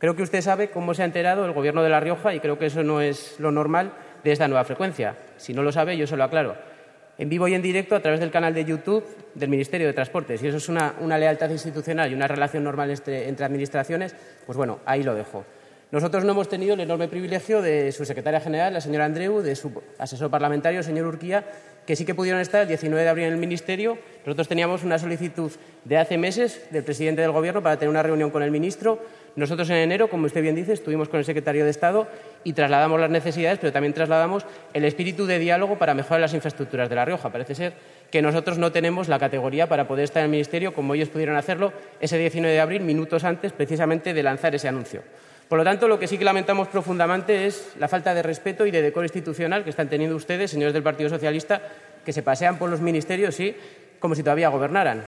Creo que usted sabe cómo se ha enterado el Gobierno de La Rioja y creo que eso no es lo normal de esta nueva frecuencia. Si no lo sabe, yo se lo aclaro. En vivo y en directo a través del canal de YouTube del Ministerio de Transportes. Y eso es una lealtad institucional y una relación normal entre administraciones, pues bueno, ahí lo dejo. Nosotros no hemos tenido el enorme privilegio de su secretaria general, la señora Andreu, de su asesor parlamentario, el señor Urquía, que sí que pudieron estar el 19 de abril en el Ministerio. Nosotros teníamos una solicitud de hace meses del presidente del Gobierno para tener una reunión con el ministro. Nosotros en enero, como usted bien dice, estuvimos con el secretario de Estado y trasladamos las necesidades, pero también trasladamos el espíritu de diálogo para mejorar las infraestructuras de La Rioja. Parece ser que nosotros no tenemos la categoría para poder estar en el Ministerio como ellos pudieron hacerlo ese 19 de abril, minutos antes precisamente de lanzar ese anuncio. Por lo tanto, lo que sí que lamentamos profundamente es la falta de respeto y de decoro institucional que están teniendo ustedes, señores del Partido Socialista, que se pasean por los ministerios, sí, como si todavía gobernaran.